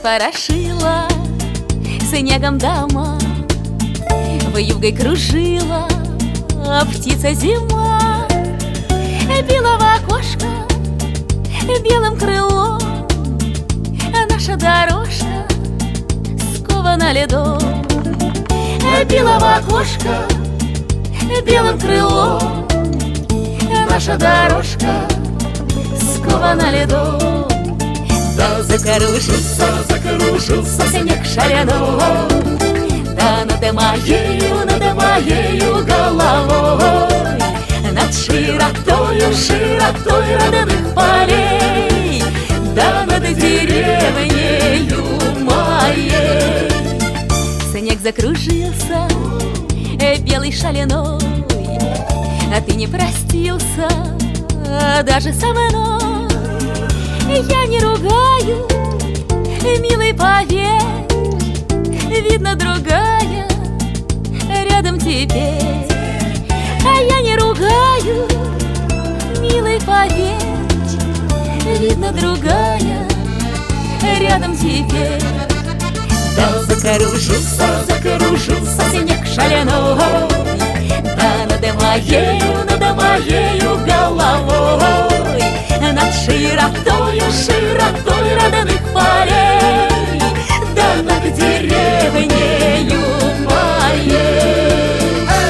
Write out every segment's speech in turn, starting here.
запорошила снегом дома, вьюгой кружила птица зима. Била в окошко белым крылом, наша дорожка скована льдом. Била в окошко белым крылом, наша дорожка скована льдом. Да закружился снег шаляной, да над моею головой, над широтою родных полей, да над деревнею моей. Снег закружился белый шаляной, а ты не простился даже со мной. Я не ругаю, милый, поверь, видно, другая рядом теперь. А я не ругаю, милый, поверь, видно, другая рядом теперь. Да закружился снег шаляной, да над моею головой, над широтою родных полей, да над деревнею моей.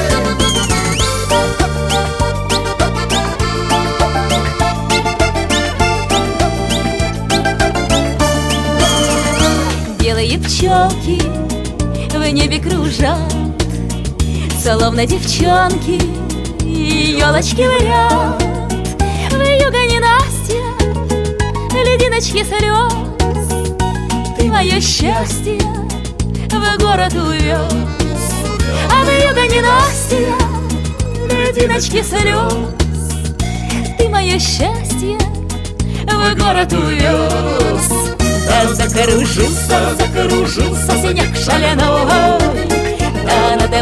Белые пчелки в небе кружат, словно девчонки, елочки в ряд. Вьюга ненастья, лединочки слез, ты мое счастье в город увез. А вьюга ненастья, лединочки слез, ты мое счастье в город увез. Да закружился снег шаляной, да над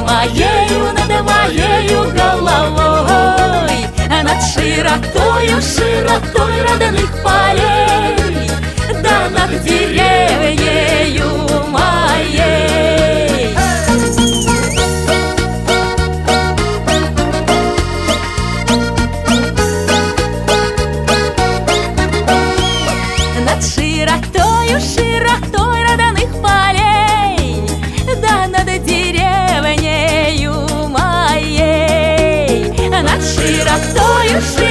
моею головой, над широтою родных полей, да над деревнею моей. Над широтою родных полей, да над деревнею моей. Над широтою